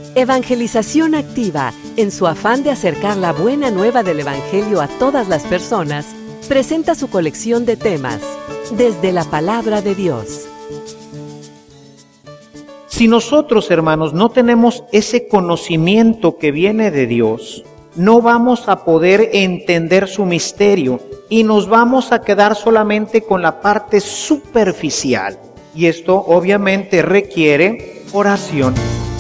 Evangelización Activa, en su afán de acercar la buena nueva del Evangelio a todas las personas, presenta su colección de temas, desde la Palabra de Dios. Si nosotros, hermanos, no tenemos ese conocimiento que viene de Dios, no vamos a poder entender su misterio y nos vamos a quedar solamente con la parte superficial. Y esto obviamente requiere oración.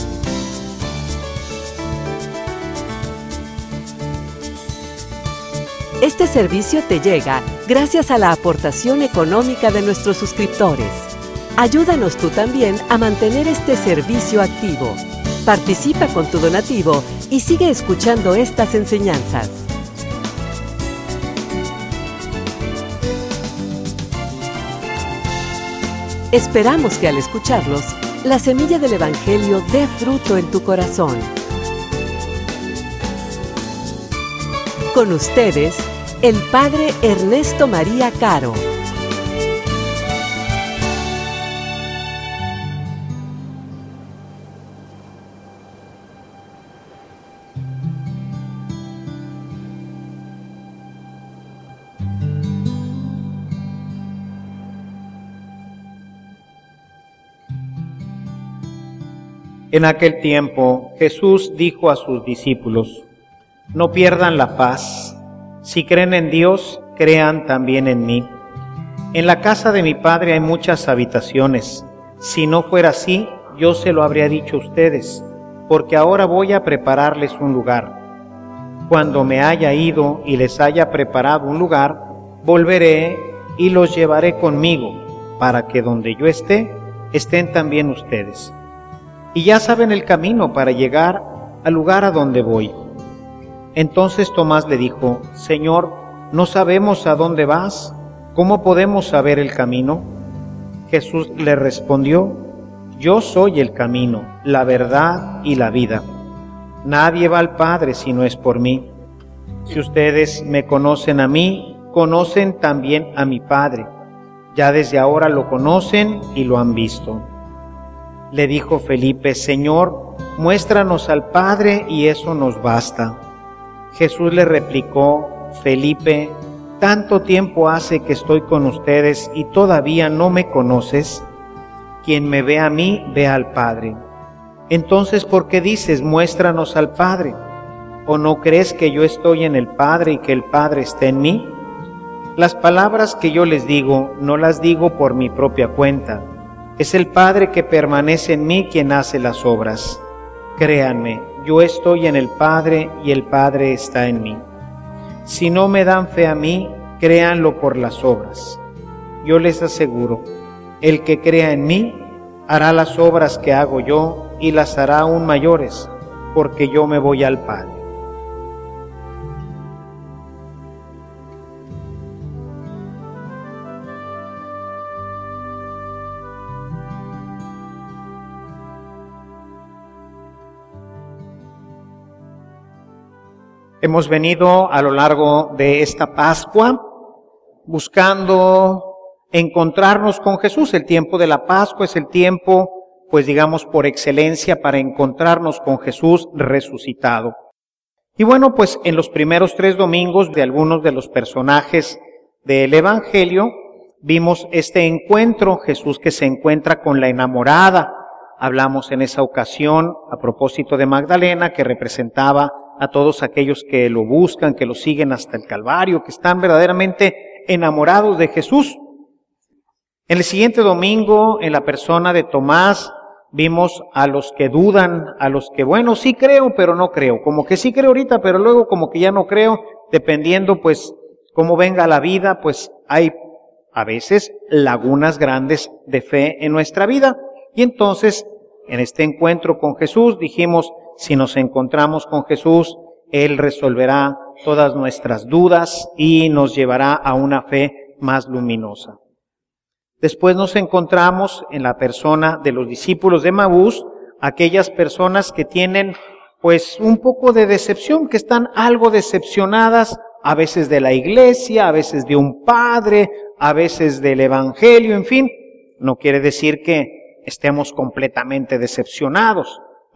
Este servicio te llega gracias a la aportación económica de nuestros suscriptores. Ayúdanos tú también a mantener este servicio activo. Participa con tu donativo y sigue escuchando estas enseñanzas. Esperamos que al escucharlos, la semilla del Evangelio dé fruto en tu corazón. Con ustedes, el Padre Ernesto María Caro. En aquel tiempo, Jesús dijo a sus discípulos: no pierdan la paz. Si creen en Dios, crean también en mí. En la casa de mi Padre hay muchas habitaciones. Si no fuera así, yo se lo habría dicho a ustedes, porque ahora voy a prepararles un lugar. Cuando me haya ido y les haya preparado un lugar, volveré y los llevaré conmigo, para que donde yo esté, estén también ustedes. Y ya saben el camino para llegar al lugar a donde voy. Entonces Tomás le dijo: Señor, no sabemos a dónde vas, ¿cómo podemos saber el camino? Jesús le respondió: yo soy el camino, la verdad y la vida. Nadie va al Padre si no es por mí. Si ustedes me conocen a mí, conocen también a mi Padre. Ya desde ahora lo conocen y lo han visto. Le dijo Felipe: Señor, muéstranos al Padre y eso nos basta. Jesús le replicó: Felipe, ¿tanto tiempo hace que estoy con ustedes y todavía no me conoces? Quien me ve a mí, ve al Padre. Entonces, ¿por qué dices, muéstranos al Padre? ¿O no crees que yo estoy en el Padre y que el Padre está en mí? Las palabras que yo les digo, no las digo por mi propia cuenta. Es el Padre que permanece en mí quien hace las obras. Créanme, yo estoy en el Padre y el Padre está en mí. Si no me dan fe a mí, créanlo por las obras. Yo les aseguro, el que crea en mí, hará las obras que hago yo y las hará aún mayores, porque yo me voy al Padre. Hemos venido a lo largo de esta Pascua buscando encontrarnos con Jesús. El tiempo de la Pascua es el tiempo, pues digamos, por excelencia para encontrarnos con Jesús resucitado. Y bueno, pues en los primeros 3 domingos de algunos de los personajes del Evangelio vimos este encuentro, Jesús que se encuentra con la enamorada. Hablamos en esa ocasión a propósito de Magdalena, que representaba a todos aquellos que lo buscan, que lo siguen hasta el Calvario, que están verdaderamente enamorados de Jesús. En el siguiente domingo, en la persona de Tomás, vimos a los que dudan, a los que, bueno, sí creo, pero no creo. Como que sí creo ahorita, pero luego como que ya no creo, dependiendo pues cómo venga la vida, pues hay a veces lagunas grandes de fe en nuestra vida. Y entonces, en este encuentro con Jesús, dijimos, si nos encontramos con Jesús, Él resolverá todas nuestras dudas y nos llevará a una fe más luminosa. Después nos encontramos en la persona de los discípulos de Emaús, aquellas personas que tienen pues un poco de decepción, que están algo decepcionadas, a veces de la iglesia, a veces de un padre, a veces del Evangelio, en fin. No quiere decir que estemos completamente decepcionados.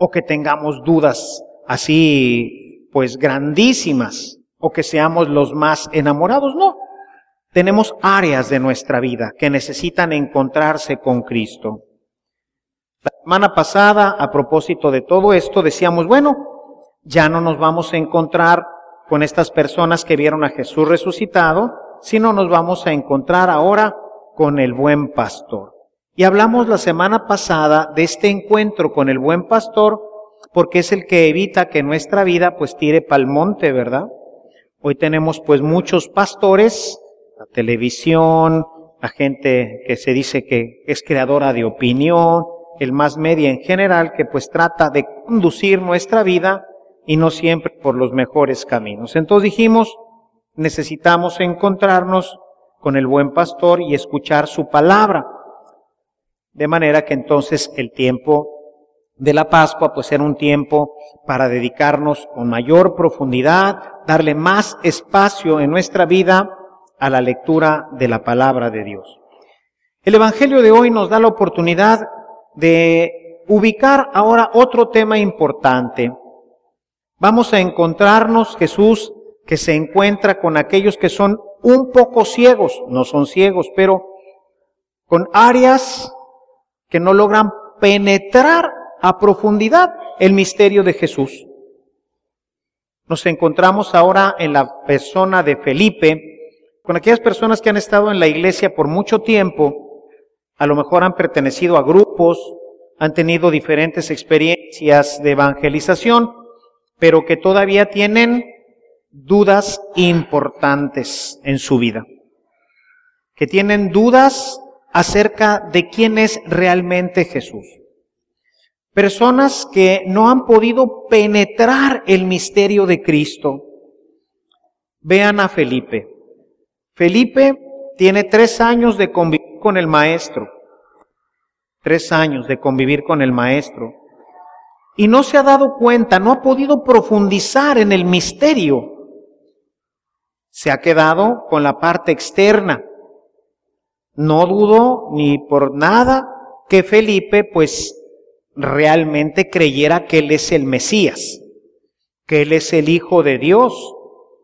o que tengamos dudas así, pues grandísimas, o que seamos los más enamorados, no. Tenemos áreas de nuestra vida que necesitan encontrarse con Cristo. La semana pasada, a propósito de todo esto, decíamos, bueno, ya no nos vamos a encontrar con estas personas que vieron a Jesús resucitado, sino nos vamos a encontrar ahora con el buen pastor. Y hablamos la semana pasada de este encuentro con el buen pastor, porque es el que evita que nuestra vida pues tire pa'l monte, ¿verdad? Hoy tenemos pues muchos pastores, la televisión, la gente que se dice que es creadora de opinión, el mass media en general, que pues trata de conducir nuestra vida y no siempre por los mejores caminos. Entonces dijimos, necesitamos encontrarnos con el buen pastor y escuchar su palabra. De manera que entonces el tiempo de la Pascua pues era un tiempo para dedicarnos con mayor profundidad, darle más espacio en nuestra vida a la lectura de la palabra de Dios. El Evangelio de hoy nos da la oportunidad de ubicar ahora otro tema importante. Vamos a encontrarnos Jesús que se encuentra con aquellos que son un poco ciegos, no son ciegos, pero con áreas que no logran penetrar a profundidad el misterio de Jesús. Nos encontramos ahora en la persona de Felipe, con aquellas personas que han estado en la iglesia por mucho tiempo, a lo mejor han pertenecido a grupos, han tenido diferentes experiencias de evangelización, pero que todavía tienen dudas importantes en su vida, que tienen dudas acerca de quién es realmente Jesús. Personas que no han podido penetrar el misterio de Cristo. Vean a Felipe. Felipe tiene 3 años de convivir con el Maestro. 3 años de convivir con el Maestro. Y no se ha dado cuenta, no ha podido profundizar en el misterio. Se ha quedado con la parte externa. No dudo ni por nada que Felipe pues realmente creyera que Él es el Mesías, que Él es el Hijo de Dios.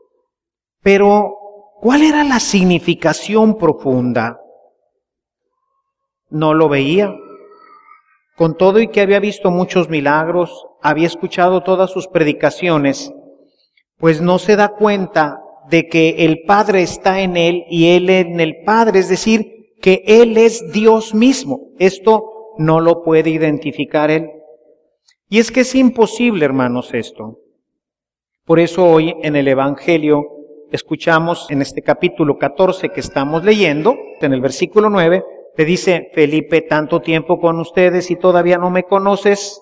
Pero, ¿cuál era la significación profunda? No lo veía. Con todo y que había visto muchos milagros, había escuchado todas sus predicaciones, pues no se da cuenta de que el Padre está en Él y Él en el Padre, es decir, que Él es Dios mismo. Esto no lo puede identificar Él. Y es que es imposible, hermanos, esto. Por eso hoy en el Evangelio escuchamos en este capítulo 14 que estamos leyendo, en el versículo 9, te dice, Felipe, tanto tiempo con ustedes y todavía no me conoces.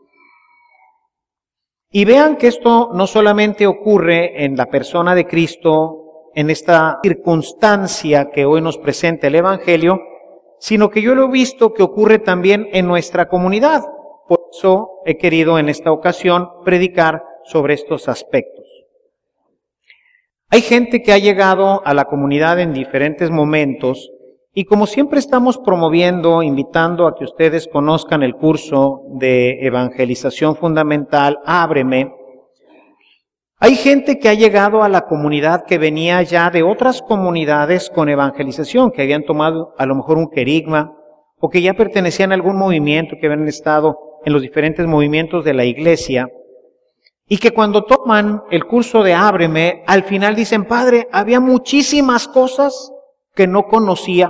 Y vean que esto no solamente ocurre en la persona de Cristo, en esta circunstancia que hoy nos presenta el Evangelio, sino que yo lo he visto que ocurre también en nuestra comunidad. Por eso he querido en esta ocasión predicar sobre estos aspectos. Hay gente que ha llegado a la comunidad en diferentes momentos y como siempre estamos promoviendo, invitando a que ustedes conozcan el curso de evangelización fundamental, Ábreme. Hay gente que ha llegado a la comunidad que venía ya de otras comunidades con evangelización, que habían tomado a lo mejor un querigma, o que ya pertenecían a algún movimiento, que habían estado en los diferentes movimientos de la iglesia, y que cuando toman el curso de Ábreme, al final dicen, Padre, había muchísimas cosas que no conocía.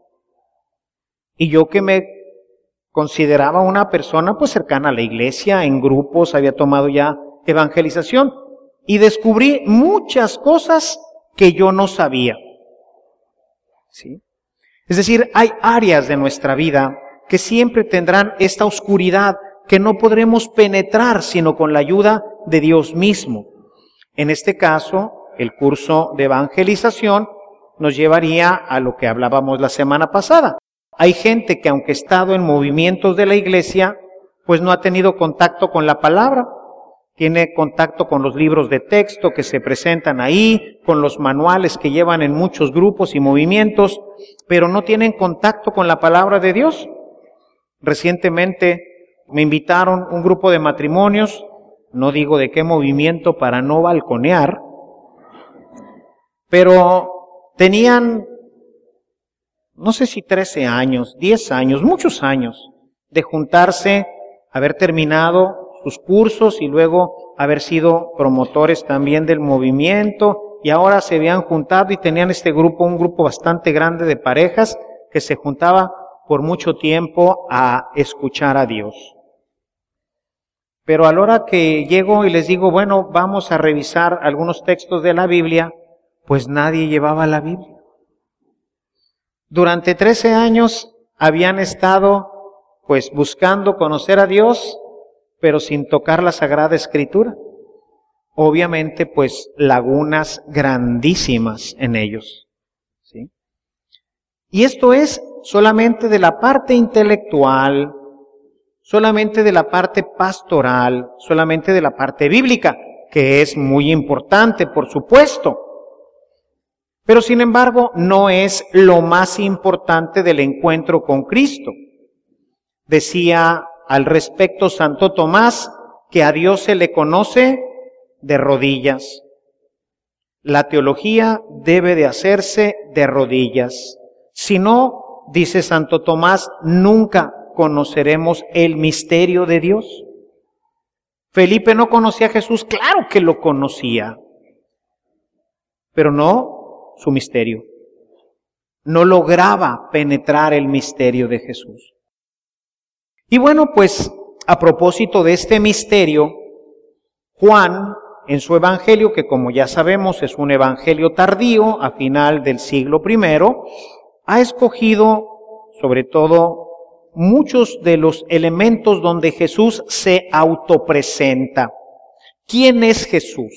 Y yo que me consideraba una persona pues cercana a la iglesia, en grupos, había tomado ya evangelización, y descubrí muchas cosas que yo no sabía. ¿Sí? Es decir, hay áreas de nuestra vida que siempre tendrán esta oscuridad que no podremos penetrar sino con la ayuda de Dios mismo. En este caso, el curso de evangelización nos llevaría a lo que hablábamos la semana pasada. Hay gente que aunque ha estado en movimientos de la iglesia, pues no ha tenido contacto con la palabra. Tiene contacto con los libros de texto que se presentan ahí, con los manuales que llevan en muchos grupos y movimientos, pero no tienen contacto con la palabra de Dios. Recientemente me invitaron un grupo de matrimonios, no digo de qué movimiento para no balconear, pero tenían, no sé si 13 años, 10 años, muchos años, de juntarse, haber terminado sus cursos y luego haber sido promotores también del movimiento, y ahora se habían juntado y tenían este grupo, un grupo bastante grande de parejas que se juntaba por mucho tiempo a escuchar a Dios. Pero a la hora que llego y les digo, bueno, vamos a revisar algunos textos de la Biblia, pues nadie llevaba la Biblia. Durante 13 años habían estado pues buscando conocer a Dios, pero sin tocar la Sagrada Escritura. Obviamente pues lagunas grandísimas en ellos, ¿sí? Y esto es solamente de la parte intelectual, solamente de la parte pastoral, solamente de la parte bíblica, que es muy importante, por supuesto. Pero sin embargo, no es lo más importante del encuentro con Cristo. Decía al respecto Santo Tomás que a Dios se le conoce de rodillas. La teología debe de hacerse de rodillas. Si no, dice Santo Tomás, nunca conoceremos el misterio de Dios. Felipe no conocía a Jesús, claro que lo conocía, pero no su misterio. No lograba penetrar el misterio de Jesús. Y bueno, pues a propósito de este misterio, Juan, en su evangelio, que como ya sabemos es un evangelio tardío, a final del siglo I, ha escogido sobre todo muchos de los elementos donde Jesús se autopresenta. ¿Quién es Jesús?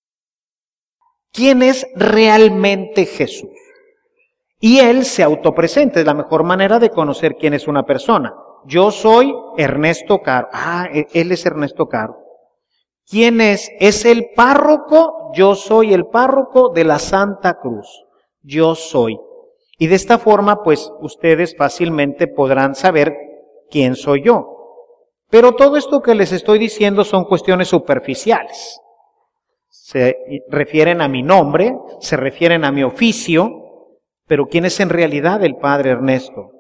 ¿Quién es realmente Jesús? Y Él se autopresenta, es la mejor manera de conocer quién es una persona. Yo soy Ernesto Caro. Él es Ernesto Caro. ¿Quién es? Es el párroco. Yo soy el párroco de la Santa Cruz. Yo soy. Y de esta forma, pues, ustedes fácilmente podrán saber quién soy yo. Pero todo esto que les estoy diciendo son cuestiones superficiales. Se refieren a mi nombre, se refieren a mi oficio, pero ¿quién es en realidad el Padre Ernesto?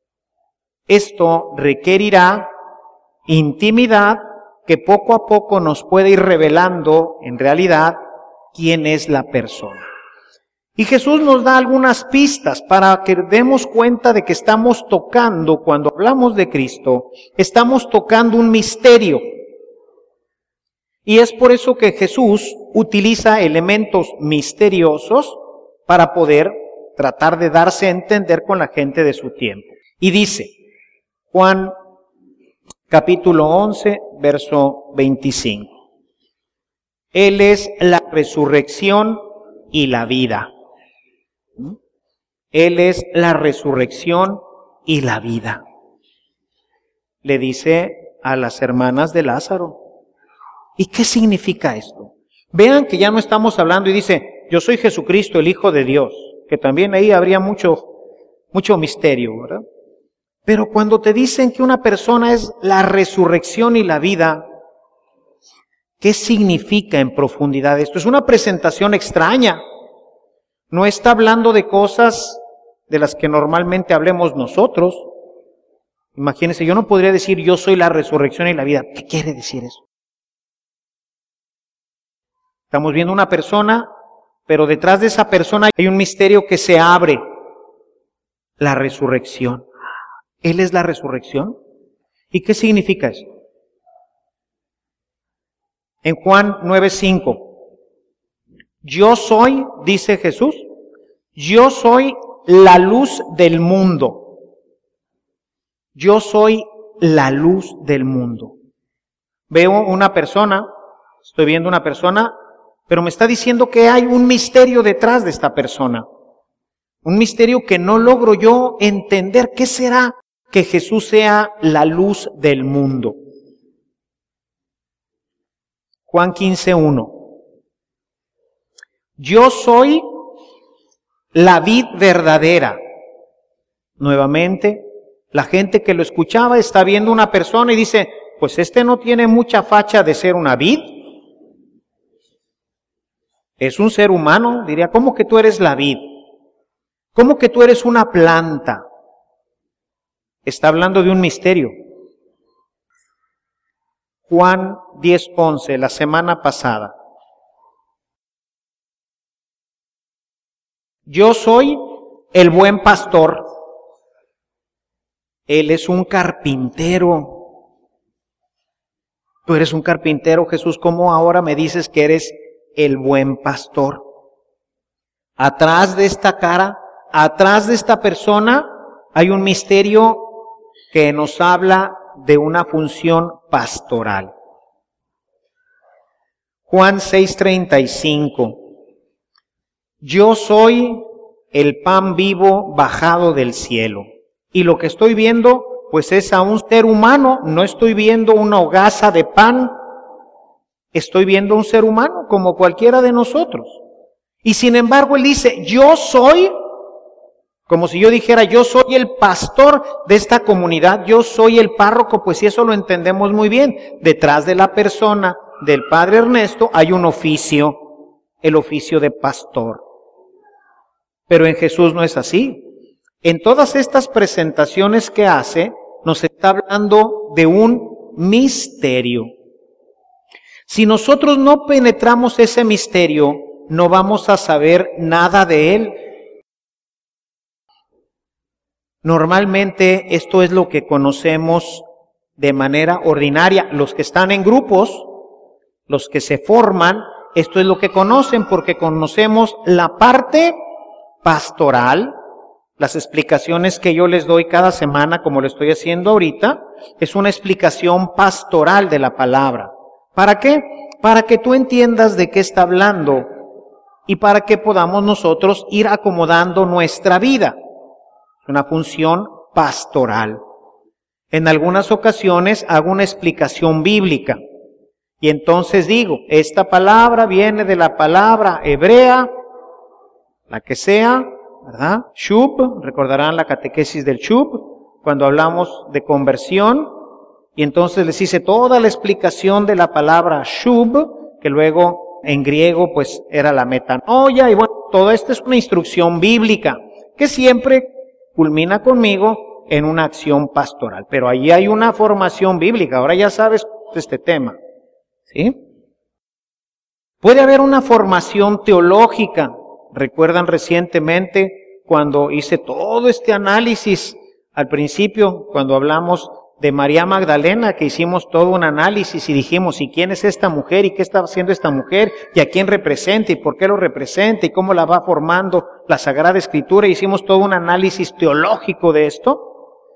Esto requerirá intimidad que poco a poco nos puede ir revelando en realidad quién es la persona. Y Jesús nos da algunas pistas para que demos cuenta de que estamos tocando, cuando hablamos de Cristo, estamos tocando un misterio. Y es por eso que Jesús utiliza elementos misteriosos para poder tratar de darse a entender con la gente de su tiempo. Y dice, Juan capítulo 11, verso 25. Él es la resurrección y la vida. Él es la resurrección y la vida. Le dice a las hermanas de Lázaro. ¿Y qué significa esto? Vean que ya no estamos hablando y dice, yo soy Jesucristo, el Hijo de Dios, que también ahí habría mucho misterio, ¿verdad? Pero cuando te dicen que una persona es la resurrección y la vida, ¿qué significa en profundidad esto? Es una presentación extraña. No está hablando de cosas de las que normalmente hablemos nosotros. Imagínense, yo no podría decir yo soy la resurrección y la vida. ¿Qué quiere decir eso? Estamos viendo una persona, pero detrás de esa persona hay un misterio que se abre. La resurrección. ¿Él es la resurrección? ¿Y qué significa eso? En Juan 9:5. Yo soy, dice Jesús, yo soy la luz del mundo. Yo soy la luz del mundo. Veo una persona, estoy viendo una persona, pero me está diciendo que hay un misterio detrás de esta persona. Un misterio que no logro yo entender. ¿Qué será que Jesús sea la luz del mundo? Juan 15:1. Yo soy la vid verdadera. Nuevamente, la gente que lo escuchaba está viendo una persona y dice, pues este no tiene mucha facha de ser una vid. Es un ser humano, diría, ¿cómo que tú eres la vid? ¿Cómo que tú eres una planta? Está hablando de un misterio. Juan 10:11, la semana pasada. Yo soy el buen pastor. Él es un carpintero. Tú eres un carpintero, Jesús. ¿Cómo ahora me dices que eres el buen pastor? Atrás de esta cara, atrás de esta persona, hay un misterio que nos habla de una función pastoral. Juan 6:35. Yo soy el pan vivo bajado del cielo. Y lo que estoy viendo, pues es a un ser humano. No estoy viendo una hogaza de pan. Estoy viendo un ser humano como cualquiera de nosotros. Y sin embargo él dice, yo soy, como si yo dijera, yo soy el pastor de esta comunidad, yo soy el párroco, pues si eso lo entendemos muy bien. Detrás de la persona del padre Ernesto hay un oficio, el oficio de pastor. Pero en Jesús no es así. En todas estas presentaciones que hace, nos está hablando de un misterio. Si nosotros no penetramos ese misterio, no vamos a saber nada de él. Normalmente esto es lo que conocemos de manera ordinaria. Los que están en grupos, los que se forman, esto es lo que conocen porque conocemos la parte pastoral. Las explicaciones que yo les doy cada semana, como lo estoy haciendo ahorita, es una explicación pastoral de la palabra. ¿Para qué? Para que tú entiendas de qué está hablando y para que podamos nosotros ir acomodando nuestra vida. Es una función pastoral. En algunas ocasiones hago una explicación bíblica y entonces digo, esta palabra viene de la palabra hebrea, la que sea, ¿verdad? Shub, recordarán la catequesis del Shub, cuando hablamos de conversión, y entonces les hice toda la explicación de la palabra Shub, que luego en griego pues era la metanoia, y bueno, todo esto es una instrucción bíblica, que siempre culmina conmigo en una acción pastoral, pero ahí hay una formación bíblica, ahora ya sabes este tema, ¿sí? Puede haber una formación teológica. Recuerdan recientemente cuando hice todo este análisis al principio, cuando hablamos de María Magdalena, que hicimos todo un análisis y dijimos, ¿y quién es esta mujer? ¿Y qué está haciendo esta mujer? ¿Y a quién representa? ¿Y por qué lo representa? ¿Y cómo la va formando la Sagrada Escritura? Hicimos todo un análisis teológico de esto.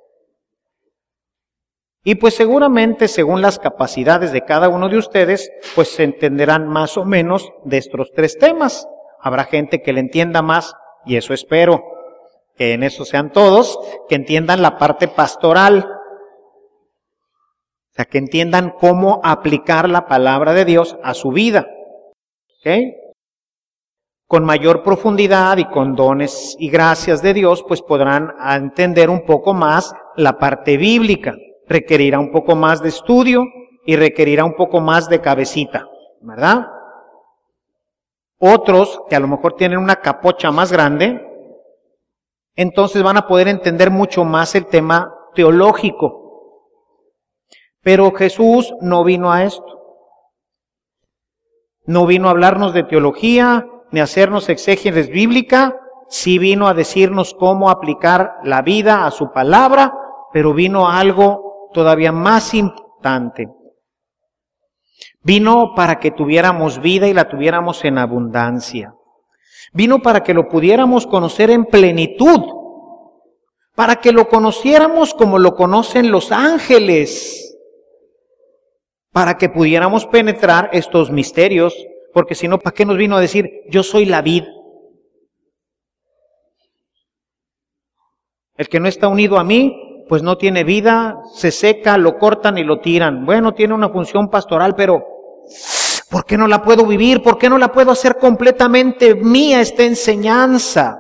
Y pues seguramente, según las capacidades de cada uno de ustedes, pues se entenderán más o menos de estos tres temas. Habrá gente que le entienda más, y eso espero, que en eso sean todos, que entiendan la parte pastoral. O sea, que entiendan cómo aplicar la palabra de Dios a su vida. ¿Ok? Con mayor profundidad y con dones y gracias de Dios, pues podrán entender un poco más la parte bíblica. Requerirá un poco más de estudio y requerirá un poco más de cabecita, ¿verdad? Otros, que a lo mejor tienen una capocha más grande, entonces van a poder entender mucho más el tema teológico. Pero Jesús no vino a esto. No vino a hablarnos de teología, ni a hacernos exégesis bíblica. Sí vino a decirnos cómo aplicar la vida a su palabra, pero vino a algo todavía más importante. Vino para que tuviéramos vida y la tuviéramos en abundancia. Vino para que lo pudiéramos conocer en plenitud. Para que lo conociéramos como lo conocen los ángeles. Para que pudiéramos penetrar estos misterios. Porque si no, ¿para qué nos vino a decir, yo soy la vid? El que no está unido a mí, pues no tiene vida, se seca, lo cortan y lo tiran. Bueno, tiene una función pastoral, pero ¿por qué no la puedo vivir? ¿Por qué no la puedo hacer completamente mía esta enseñanza?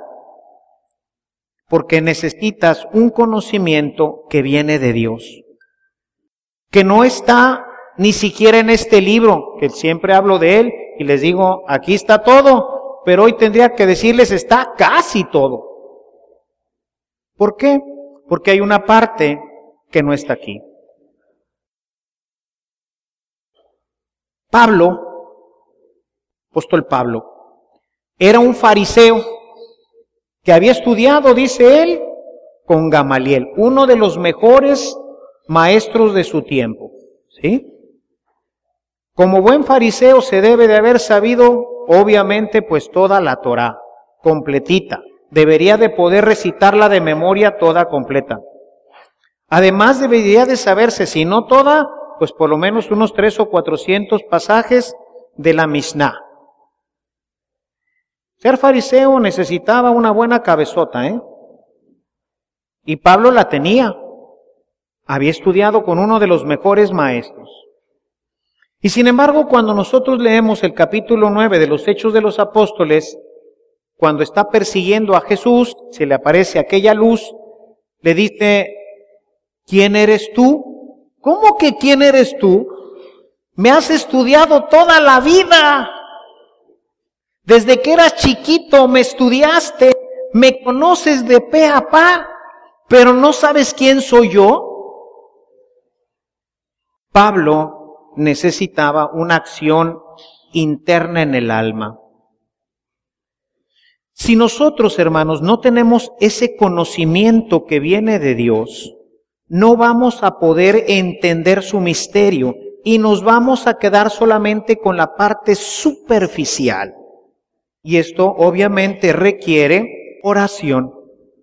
Porque necesitas un conocimiento que viene de Dios. que no está ni siquiera en este libro, que siempre hablo de él y les digo, aquí está todo, pero hoy tendría que decirles, está casi todo. ¿Por qué? Porque hay una parte que no está aquí. Apóstol Pablo, era un fariseo que había estudiado, dice él, con Gamaliel, uno de los mejores maestros de su tiempo, ¿sí? Como buen fariseo se debe de haber sabido, obviamente, pues toda la Torá, completita. Debería de poder recitarla de memoria toda completa. Además debería de saberse, si no toda, pues por lo menos unos 300 o 400 pasajes de la Misná. Ser fariseo necesitaba una buena cabezota, Y Pablo la tenía. Había estudiado con uno de los mejores maestros. Y sin embargo, cuando nosotros leemos el capítulo 9 de los Hechos de los Apóstoles, cuando está persiguiendo a Jesús, se le aparece aquella luz, le dice, ¿quién eres tú? ¿Cómo que quién eres tú? Me has estudiado toda la vida. Desde que eras chiquito me estudiaste, me conoces de pe a pa, pero no sabes quién soy yo. Pablo necesitaba una acción interna en el alma. Si nosotros, hermanos, no tenemos ese conocimiento que viene de Dios, no vamos a poder entender su misterio y nos vamos a quedar solamente con la parte superficial. Y esto obviamente requiere oración.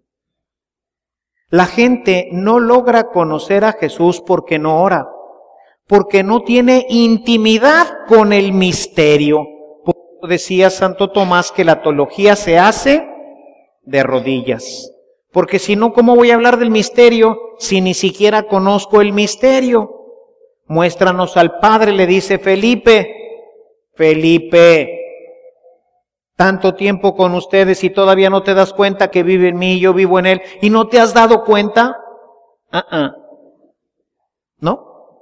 La gente no logra conocer a Jesús porque no ora, porque no tiene intimidad con el misterio. Por eso decía Santo Tomás que la teología se hace de rodillas. Porque si no, ¿cómo voy a hablar del misterio si ni siquiera conozco el misterio? Muéstranos al Padre, le dice Felipe. Felipe, tanto tiempo con ustedes y todavía no te das cuenta que vive en mí y yo vivo en él. ¿Y no te has dado cuenta? ¿No?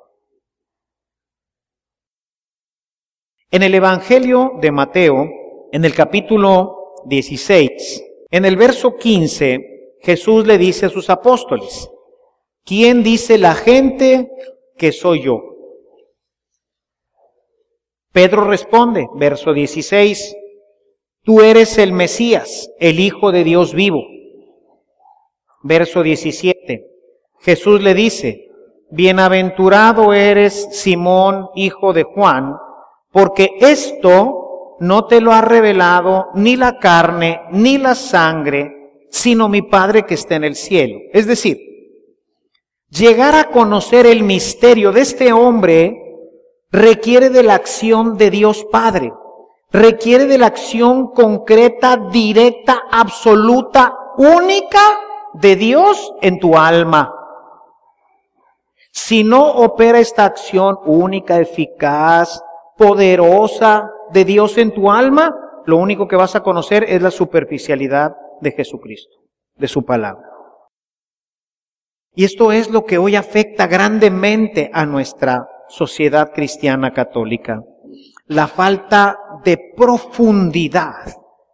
En el Evangelio de Mateo, en el capítulo 16, en el verso 15, Jesús le dice a sus apóstoles, ¿quién dice la gente que soy yo? Pedro responde, verso 16, tú eres el Mesías, el Hijo de Dios vivo. Verso 17, Jesús le dice, bienaventurado eres Simón, hijo de Juan, porque esto no te lo ha revelado ni la carne ni la sangre, sino mi Padre que está en el cielo. Es decir, llegar a conocer el misterio de este hombre requiere de la acción de Dios Padre, requiere de la acción concreta, directa, absoluta, única de Dios en tu alma. Si no opera esta acción única, eficaz, poderosa de Dios en tu alma, lo único que vas a conocer es la superficialidad de Jesucristo, de su palabra. Y esto es lo que hoy afecta grandemente a nuestra sociedad cristiana católica. La falta de profundidad.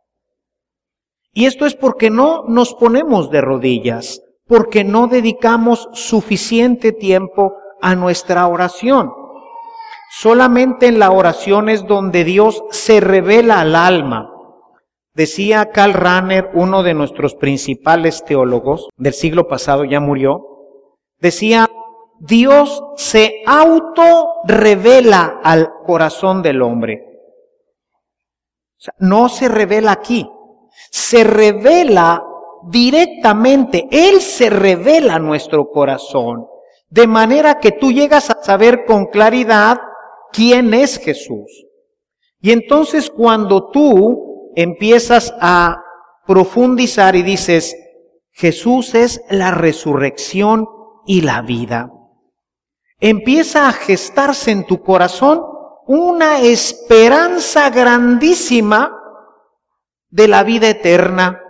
Y esto es porque no nos ponemos de rodillas, porque no dedicamos suficiente tiempo a nuestra oración. Solamente en la oración es donde Dios se revela al alma. Decía Karl Rahner, uno de nuestros principales teólogos del siglo pasado, ya murió, decía, Dios se auto-revela al corazón del hombre. O sea, no se revela aquí, se revela directamente, Él se revela a nuestro corazón, de manera que tú llegas a saber con claridad quién es Jesús. Y entonces cuando tú empiezas a profundizar y dices, Jesús es la resurrección y la vida, empieza a gestarse en tu corazón una esperanza grandísima de la vida eterna.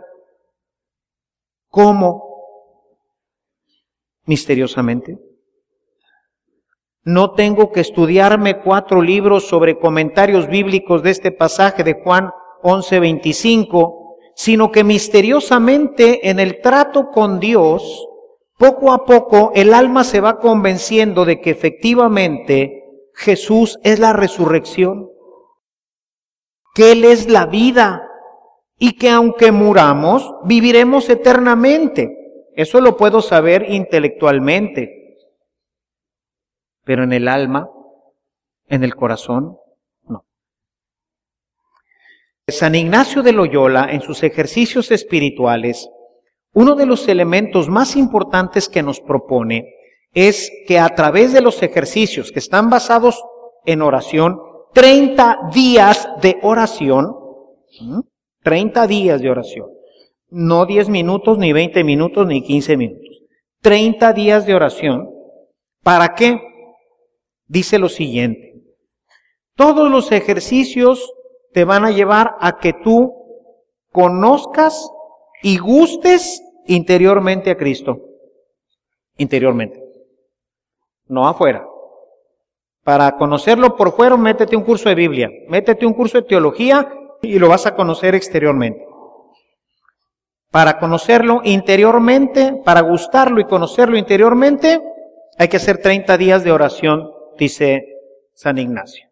¿Cómo? Misteriosamente. No tengo que estudiarme 4 libros sobre comentarios bíblicos de este pasaje de Juan 11:25, sino que misteriosamente en el trato con Dios, poco a poco el alma se va convenciendo de que efectivamente Jesús es la resurrección, que Él es la vida y que aunque muramos, viviremos eternamente. Eso lo puedo saber intelectualmente. Pero en el alma, en el corazón, no. San Ignacio de Loyola, en sus ejercicios espirituales, uno de los elementos más importantes que nos propone es que a través de los ejercicios que están basados en oración, 30 días de oración, 30 días de oración, no 10 minutos, ni 20 minutos, ni 15 minutos, 30 días de oración. ¿Para qué? Dice lo siguiente: todos los ejercicios te van a llevar a que tú conozcas y gustes interiormente a Cristo. Interiormente. No afuera. Para conocerlo por fuera, métete un curso de Biblia, métete un curso de teología y lo vas a conocer exteriormente. Para conocerlo interiormente, para gustarlo y conocerlo interiormente, hay que hacer 30 días de oración, dice San Ignacio.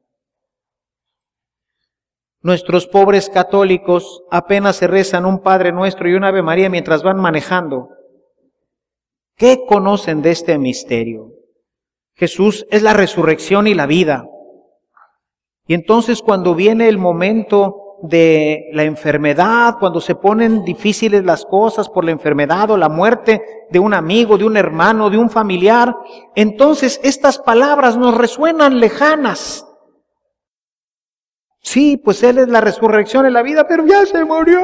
Nuestros pobres católicos apenas se rezan un Padre Nuestro y un Ave María mientras van manejando. ¿Qué conocen de este misterio? Jesús es la resurrección y la vida. Y entonces cuando viene el momento de la enfermedad, cuando se ponen difíciles las cosas por la enfermedad o la muerte de un amigo, de un hermano, de un familiar, entonces estas palabras nos resuenan lejanas. Sí, pues Él es la resurrección y la vida, pero ya se murió.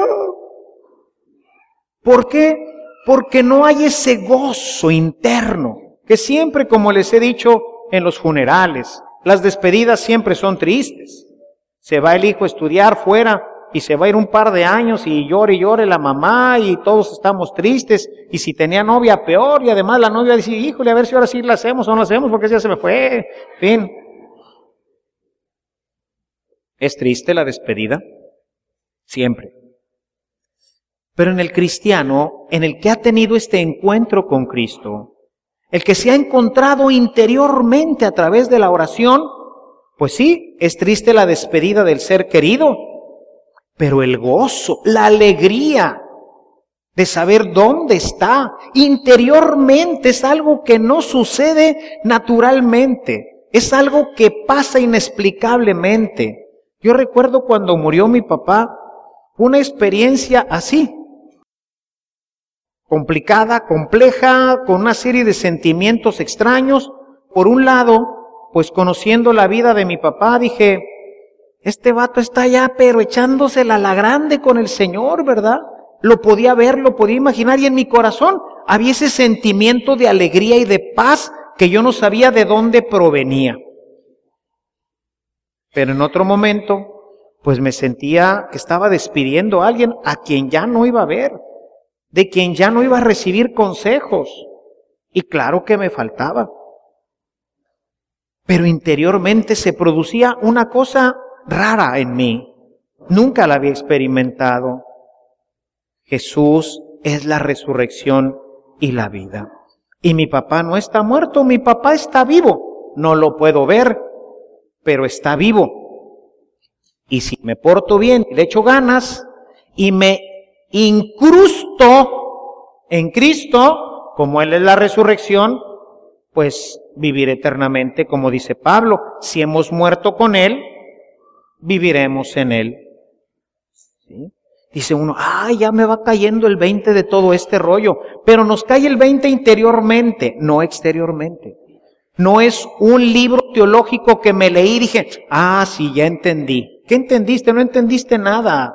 ¿Por qué? Porque no hay ese gozo interno, que siempre, como les he dicho en los funerales, las despedidas siempre son tristes. Se va el hijo a estudiar fuera y se va a ir un par de años y llore la mamá y todos estamos tristes. Y si tenía novia, peor. Y además la novia dice, híjole, a ver si ahora sí la hacemos o no la hacemos porque ya se me fue. En fin. ¿Es triste la despedida? Siempre. Pero en el cristiano, en el que ha tenido este encuentro con Cristo, el que se ha encontrado interiormente a través de la oración, pues sí, es triste la despedida del ser querido, pero el gozo, la alegría de saber dónde está interiormente es algo que no sucede naturalmente, es algo que pasa inexplicablemente. Yo recuerdo cuando murió mi papá, una experiencia así, complicada, compleja, con una serie de sentimientos extraños. Por un lado, pues conociendo la vida de mi papá, dije, este vato está ya pero echándosela a la grande con el Señor, ¿verdad? Lo podía ver, lo podía imaginar, y en mi corazón había ese sentimiento de alegría y de paz que yo no sabía de dónde provenía. Pero en otro momento, pues me sentía que estaba despidiendo a alguien a quien ya no iba a ver, de quien ya no iba a recibir consejos. Y claro que me faltaba. Pero interiormente se producía una cosa rara en mí. Nunca la había experimentado. Jesús es la resurrección y la vida. Y mi papá no está muerto, mi papá está vivo. No lo puedo ver, pero está vivo. Y si me porto bien, le echo ganas y me incrusto en Cristo, como Él es la resurrección, pues vivir eternamente, como dice Pablo, si hemos muerto con Él, viviremos en Él. ¿Sí? Dice uno, ya me va cayendo el 20 de todo este rollo, pero nos cae el 20 interiormente, no exteriormente. No es un libro teológico que me leí y dije, sí, ya entendí. ¿Qué entendiste? No entendiste nada.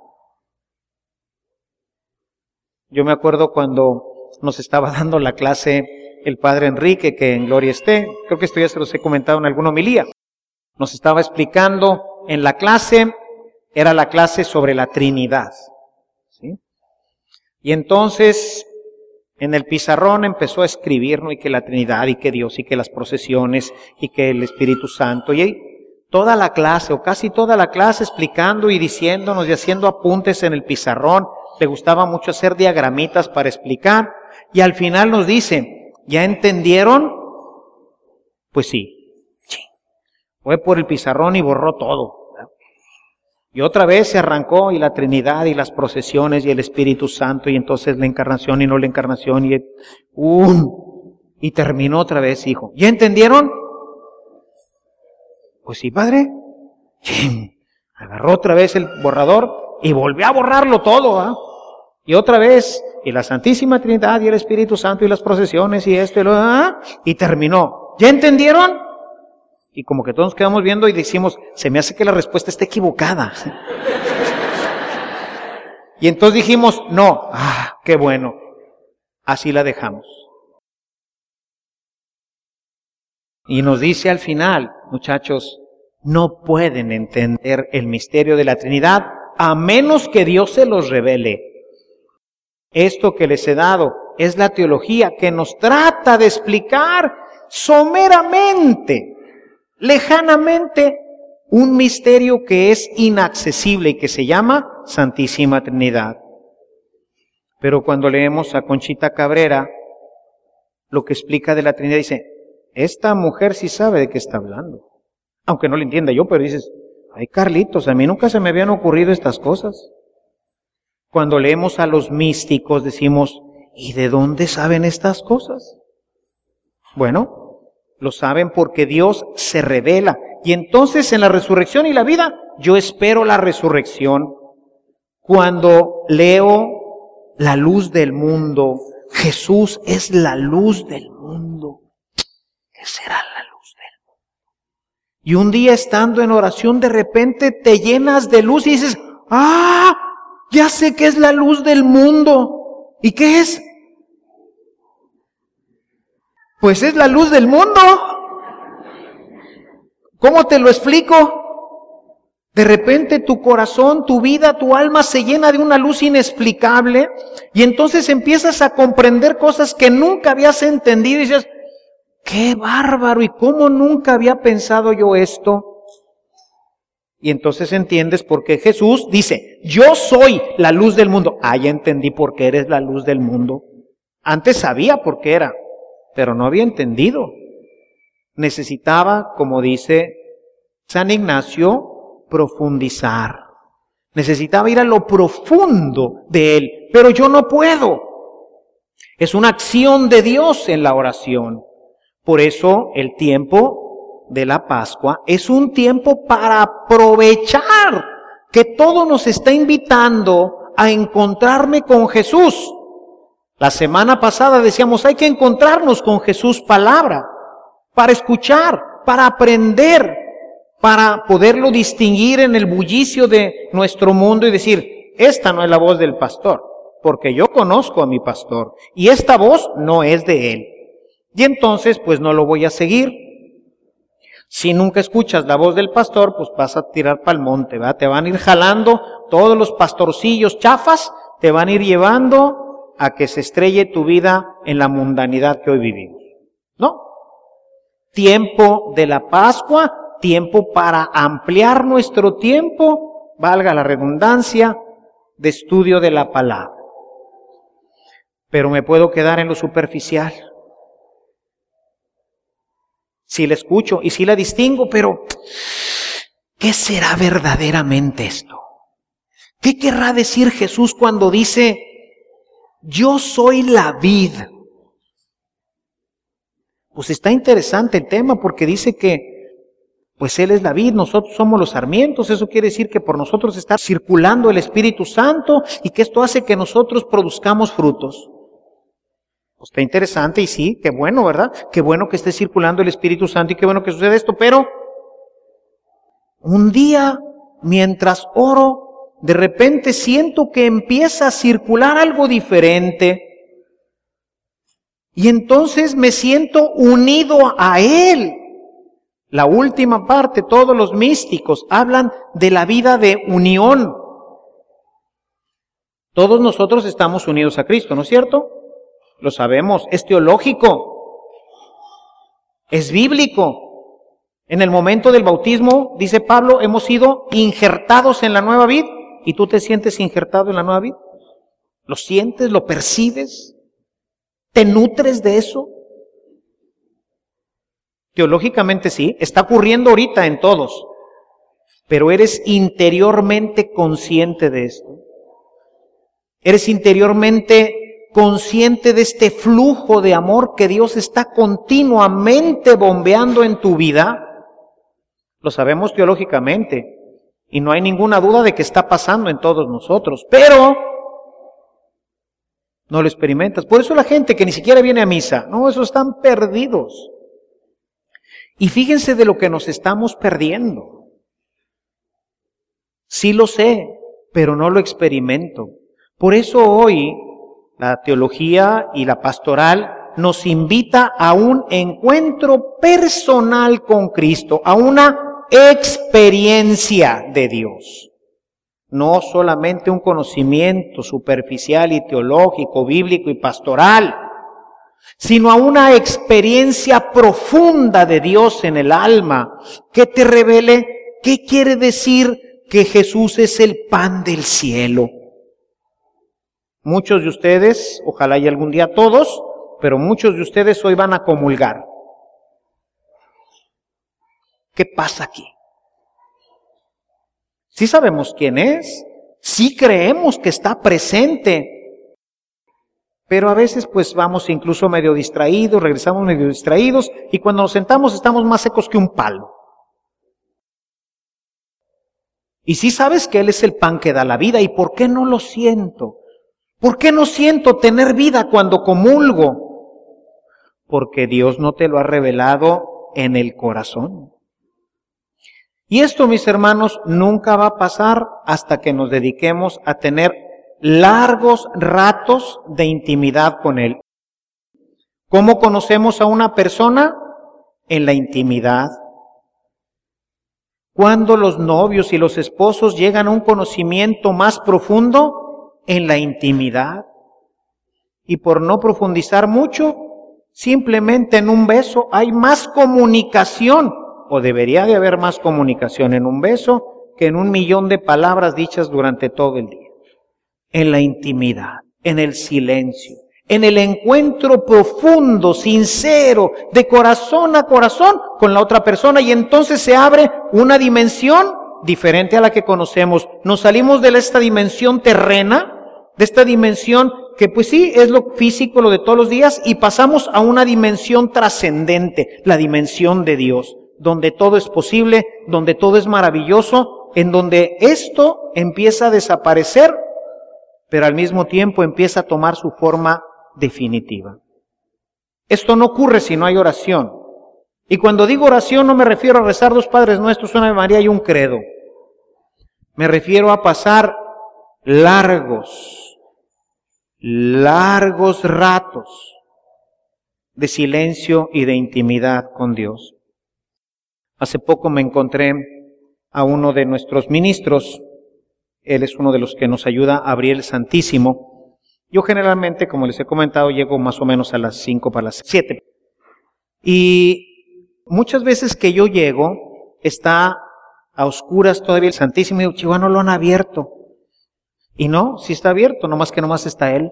Yo me acuerdo cuando nos estaba dando la clase el padre Enrique, que en gloria esté, creo que esto ya se los he comentado en alguna homilía, nos estaba explicando en la clase, era la clase sobre la Trinidad, ¿sí? Y entonces En el pizarrón empezó a escribir, ¿no? Y que la Trinidad, y que Dios, y que las procesiones, y que el Espíritu Santo. Y ahí toda la clase, o casi toda la clase, explicando y diciéndonos y haciendo apuntes en el pizarrón. Le gustaba mucho hacer diagramitas para explicar. Y al final nos dice, ¿ya entendieron? Pues sí. Fue por el pizarrón y borró todo. Y otra vez se arrancó, y la Trinidad, y las procesiones, y el Espíritu Santo, y entonces la encarnación y no la encarnación, y terminó otra vez, hijo. ¿Ya entendieron? Pues sí, padre. Agarró otra vez el borrador y volvió a borrarlo todo, ¿ah? Y otra vez, y la Santísima Trinidad, y el Espíritu Santo, y las procesiones, y esto, y terminó. ¿Ya entendieron? Y como que todos nos quedamos viendo y decimos, se me hace que la respuesta está equivocada. Y entonces dijimos, no, qué bueno, así la dejamos. Y nos dice al final, muchachos, no pueden entender el misterio de la Trinidad a menos que Dios se los revele. Esto que les he dado es la teología que nos trata de explicar someramente, lejanamente, un misterio que es inaccesible y que se llama Santísima Trinidad. Pero cuando leemos a Conchita Cabrera, lo que explica de la Trinidad, dice, esta mujer sí sabe de qué está hablando. Aunque no lo entienda yo, pero dices, ay Carlitos, a mí nunca se me habían ocurrido estas cosas. Cuando leemos a los místicos decimos, ¿y de dónde saben estas cosas? Bueno, lo saben porque Dios se revela. Y entonces en la resurrección y la vida, yo espero la resurrección. Cuando leo la luz del mundo, Jesús es la luz del mundo. ¿Qué será la luz del mundo? Y un día estando en oración, de repente te llenas de luz y dices, ya sé qué es la luz del mundo. ¿Y qué es? Pues es la luz del mundo. ¿Cómo te lo explico? De repente tu corazón, tu vida, tu alma se llena de una luz inexplicable y entonces empiezas a comprender cosas que nunca habías entendido y dices, ¡qué bárbaro! ¿Y cómo nunca había pensado yo esto? Y entonces entiendes por qué Jesús dice, yo soy la luz del mundo. Ya entendí por qué eres la luz del mundo. Antes sabía por qué era, pero no había entendido. Necesitaba, como dice San Ignacio, profundizar. Necesitaba ir a lo profundo de Él, pero yo no puedo. Es una acción de Dios en la oración. Por eso el tiempo de la Pascua es un tiempo para aprovechar que todo nos está invitando a encontrarme con Jesús. La semana pasada decíamos, hay que encontrarnos con Jesús palabra, para escuchar, para aprender, para poderlo distinguir en el bullicio de nuestro mundo y decir, esta no es la voz del pastor, porque yo conozco a mi pastor, y esta voz no es de él. Y entonces, pues no lo voy a seguir. Si nunca escuchas la voz del pastor, pues vas a tirar pa'l monte, ¿verdad? Te van a ir jalando todos los pastorcillos chafas, te van a ir llevando a que se estrelle tu vida en la mundanidad que hoy vivimos, ¿no? Tiempo de la Pascua, tiempo para ampliar nuestro tiempo, valga la redundancia, de estudio de la palabra. Pero me puedo quedar en lo superficial. Sí la escucho y sí la distingo, pero ¿qué será verdaderamente esto? ¿Qué querrá decir Jesús cuando dice, yo soy la vid? Pues está interesante el tema porque dice que pues Él es la vid, nosotros somos los sarmientos. Eso quiere decir que por nosotros está circulando el Espíritu Santo y que esto hace que nosotros produzcamos frutos. Pues está interesante y sí, qué bueno, ¿verdad? Qué bueno que esté circulando el Espíritu Santo y qué bueno que suceda esto, pero un día, mientras oro, de repente siento que empieza a circular algo diferente. Y entonces me siento unido a Él. La última parte, todos los místicos hablan de la vida de unión. Todos nosotros estamos unidos a Cristo, ¿no es cierto? Lo sabemos, es teológico, es bíblico. En el momento del bautismo, dice Pablo, hemos sido injertados en la nueva vid. ¿Y tú te sientes injertado en la nueva vid? ¿Lo sientes? ¿Lo percibes? ¿Te nutres de eso? Teológicamente sí, está ocurriendo ahorita en todos, pero ¿eres interiormente consciente de esto? ¿Eres interiormente consciente de este flujo de amor que Dios está continuamente bombeando en tu vida? Lo sabemos teológicamente y no hay ninguna duda de que está pasando en todos nosotros, pero no lo experimentas. Por eso la gente que ni siquiera viene a misa, no, esos están perdidos. Y fíjense de lo que nos estamos perdiendo. Sí lo sé, pero no lo experimento. Por eso hoy la teología y la pastoral nos invita a un encuentro personal con Cristo, a una experiencia de Dios. No solamente un conocimiento superficial y teológico, bíblico y pastoral, sino a una experiencia profunda de Dios en el alma, que te revele qué quiere decir que Jesús es el pan del cielo. Muchos de ustedes, ojalá y algún día todos, pero muchos de ustedes hoy van a comulgar. ¿Qué pasa aquí? Sí sabemos quién es, sí creemos que está presente, pero a veces pues vamos incluso medio distraídos, regresamos medio distraídos, y cuando nos sentamos estamos más secos que un palo. Y sí sabes que Él es el pan que da la vida, ¿y por qué no lo siento? ¿Por qué no siento tener vida cuando comulgo? Porque Dios no te lo ha revelado en el corazón. Y esto, mis hermanos, nunca va a pasar hasta que nos dediquemos a tener largos ratos de intimidad con Él. ¿Cómo conocemos a una persona? En la intimidad. Cuando los novios y los esposos llegan a un conocimiento más profundo, en la intimidad. Y por no profundizar mucho, simplemente en un beso hay más comunicación, o debería de haber más comunicación en un beso que en 1,000,000 de palabras dichas durante todo el día. En la intimidad, en el silencio, en el encuentro profundo, sincero, de corazón a corazón con la otra persona, y entonces se abre una dimensión diferente a la que conocemos. Nos salimos de esta dimensión terrena, de esta dimensión que pues sí es lo físico, lo de todos los días, y pasamos a una dimensión trascendente, la dimensión de Dios, donde todo es posible, donde todo es maravilloso, en donde esto empieza a desaparecer, pero al mismo tiempo empieza a tomar su forma definitiva. Esto no ocurre si no hay oración. Y cuando digo oración no me refiero a rezar 2 Padres Nuestros, una Ave María y un credo. Me refiero a pasar largos ratos de silencio y de intimidad con Dios. Hace poco me encontré a uno de nuestros ministros. Él es uno de los que nos ayuda a abrir el Santísimo. Yo generalmente, como les he comentado, llego más o menos a las 5 para las 7. Y muchas veces que yo llego, está a oscuras todavía el Santísimo, y digo, chihuahua, no lo han abierto. Y no, sí está abierto, nomás que nomás está Él.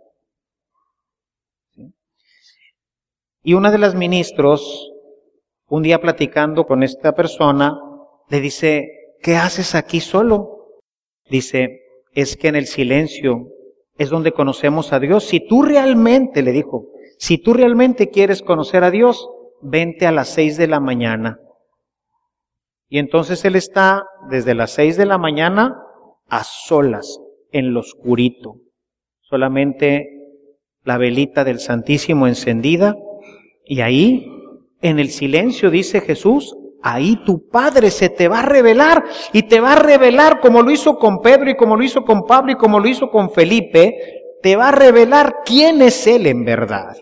¿Sí? Y una de las ministros, un día platicando con esta persona, le dice, ¿qué haces aquí solo? Dice, es que en el silencio es donde conocemos a Dios. Si tú realmente, le dijo, si tú realmente quieres conocer a Dios, vente a las 6 de la mañana. Y entonces él está desde las 6 de la mañana a solas, en lo oscurito. Solamente la velita del Santísimo encendida, y ahí, en el silencio, dice Jesús, ahí tu Padre se te va a revelar, y te va a revelar como lo hizo con Pedro, y como lo hizo con Pablo, y como lo hizo con Felipe, te va a revelar quién es Él en verdad.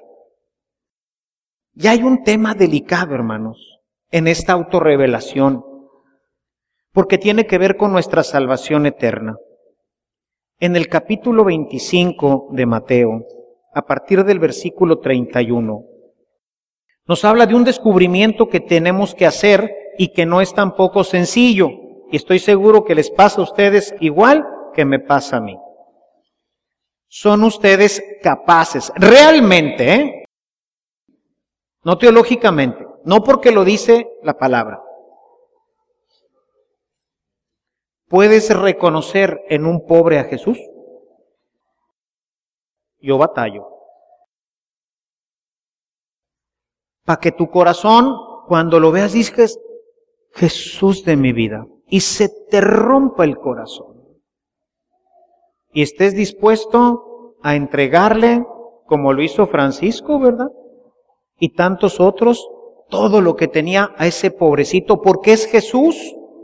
Y hay un tema delicado, hermanos, en esta autorrevelación, porque tiene que ver con nuestra salvación eterna. En el capítulo 25 de Mateo, a partir del versículo 31. Nos habla de un descubrimiento que tenemos que hacer y que no es tampoco sencillo. Y estoy seguro que les pasa a ustedes igual que me pasa a mí. Son ustedes capaces, realmente, no teológicamente, no porque lo dice la palabra. ¿Puedes reconocer en un pobre a Jesús? Yo batallo. Para que tu corazón, cuando lo veas, dices, Jesús de mi vida, y se te rompa el corazón. Y estés dispuesto a entregarle, como lo hizo Francisco, ¿verdad? Y tantos otros, todo lo que tenía a ese pobrecito, porque es Jesús.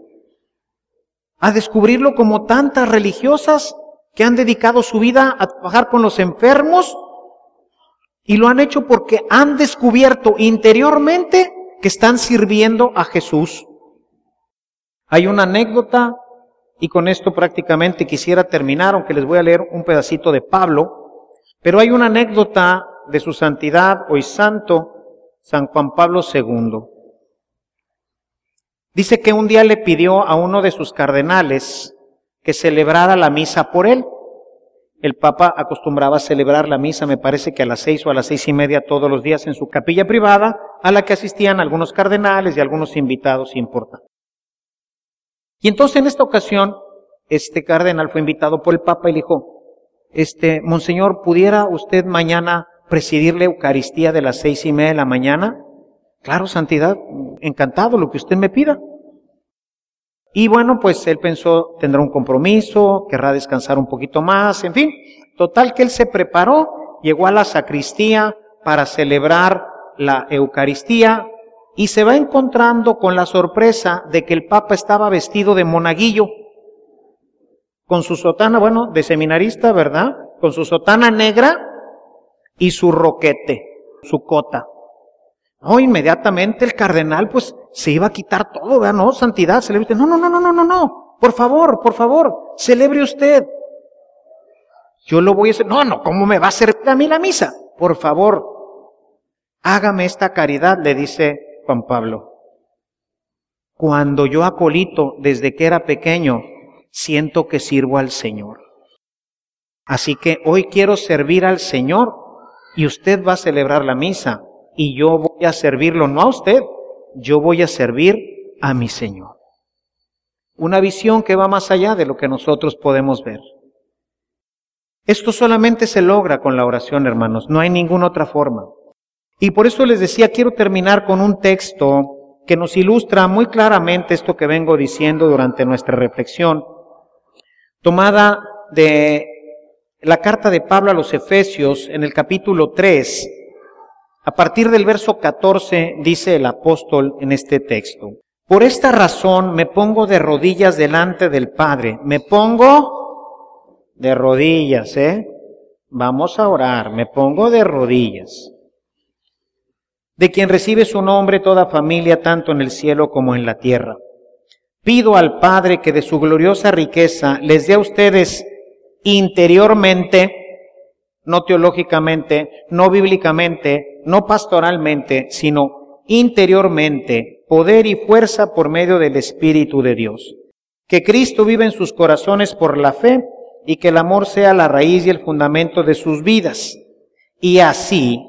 A descubrirlo como tantas religiosas que han dedicado su vida a trabajar con los enfermos, y lo han hecho porque han descubierto interiormente que están sirviendo a Jesús. Hay una anécdota, y con esto prácticamente quisiera terminar, aunque les voy a leer un pedacito de Pablo, pero hay una anécdota de su santidad, hoy santo, San Juan Pablo II. Dice que un día le pidió a uno de sus cardenales que celebrara la misa por él. El Papa acostumbraba a celebrar la misa, me parece que a las 6 o a las 6:30 todos los días en su capilla privada, a la que asistían algunos cardenales y algunos invitados importantes. Y entonces en esta ocasión, este cardenal fue invitado por el Papa y le dijo, Monseñor, ¿pudiera usted mañana presidir la Eucaristía de las 6:30 de la mañana? Claro, Santidad, encantado, lo que usted me pida. Y bueno, pues él pensó, tendrá un compromiso, querrá descansar un poquito más, en fin. Total que él se preparó, llegó a la sacristía para celebrar la Eucaristía y se va encontrando con la sorpresa de que el Papa estaba vestido de monaguillo, con su sotana, bueno, de seminarista, ¿verdad? Con su sotana negra y su roquete, su cota. No, inmediatamente el cardenal pues se iba a quitar todo, ¿verdad? No, Santidad, celebre usted. No, por favor, celebre usted. Yo lo voy a hacer. No, ¿cómo me va a hacer a mí la misa? Por favor, hágame esta caridad, le dice Juan Pablo. Cuando yo acolito desde que era pequeño, siento que sirvo al Señor. Así que hoy quiero servir al Señor y usted va a celebrar la misa. Y yo voy a servirlo, no a usted, yo voy a servir a mi Señor. Una visión que va más allá de lo que nosotros podemos ver. Esto solamente se logra con la oración, hermanos, no hay ninguna otra forma. Y por eso les decía, quiero terminar con un texto que nos ilustra muy claramente esto que vengo diciendo durante nuestra reflexión, tomada de la carta de Pablo a los Efesios en el capítulo 3, a partir del verso 14, dice el apóstol en este texto, por esta razón me pongo de rodillas delante del Padre. Me pongo de rodillas, Vamos a orar, me pongo de rodillas. De quien recibe su nombre toda familia, tanto en el cielo como en la tierra. Pido al Padre que de su gloriosa riqueza les dé a ustedes interiormente, no teológicamente, no bíblicamente, no pastoralmente, sino interiormente, poder y fuerza por medio del Espíritu de Dios. Que Cristo vive en sus corazones por la fe y que el amor sea la raíz y el fundamento de sus vidas. Y así,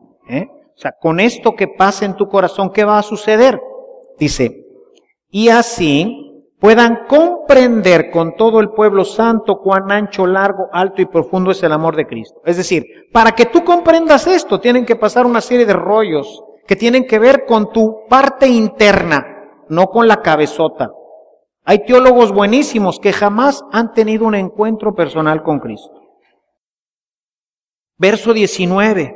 con esto que pasa en tu corazón, ¿qué va a suceder? Dice, y así puedan comprender con todo el pueblo santo cuán ancho, largo, alto y profundo es el amor de Cristo. Es decir, para que tú comprendas esto, tienen que pasar una serie de rollos que tienen que ver con tu parte interna, no con la cabezota. Hay teólogos buenísimos que jamás han tenido un encuentro personal con Cristo. Verso 19.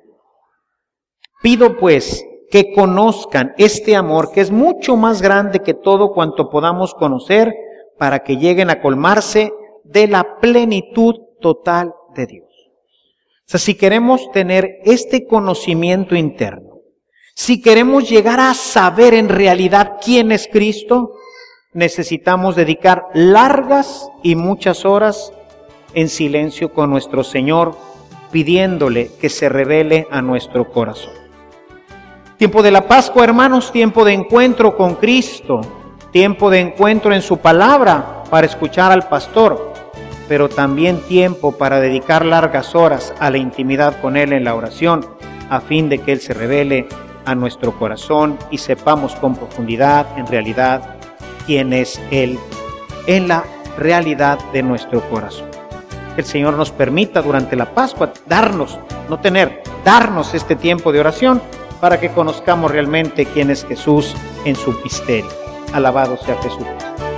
Pido pues que conozcan este amor que es mucho más grande que todo cuanto podamos conocer, para que lleguen a colmarse de la plenitud total de Dios. O sea, si queremos tener este conocimiento interno, si queremos llegar a saber en realidad quién es Cristo, necesitamos dedicar largas y muchas horas en silencio con nuestro Señor pidiéndole que se revele a nuestro corazón. Tiempo de la Pascua, hermanos, tiempo de encuentro con Cristo, tiempo de encuentro en su palabra para escuchar al pastor, pero también tiempo para dedicar largas horas a la intimidad con Él en la oración, a fin de que Él se revele a nuestro corazón y sepamos con profundidad, en realidad, quién es Él, en la realidad de nuestro corazón. Que el Señor nos permita durante la Pascua darnos este tiempo de oración para que conozcamos realmente quién es Jesús en su misterio. Alabado sea Jesucristo.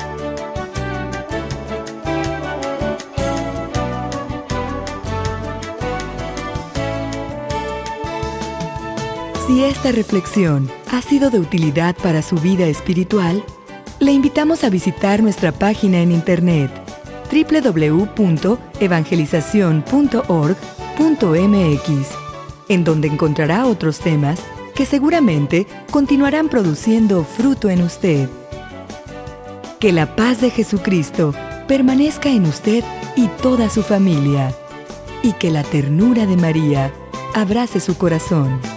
Si esta reflexión ha sido de utilidad para su vida espiritual, le invitamos a visitar nuestra página en internet www.evangelizacion.org.mx, en donde encontrará otros temas que seguramente continuarán produciendo fruto en usted. Que la paz de Jesucristo permanezca en usted y toda su familia, y que la ternura de María abrace su corazón.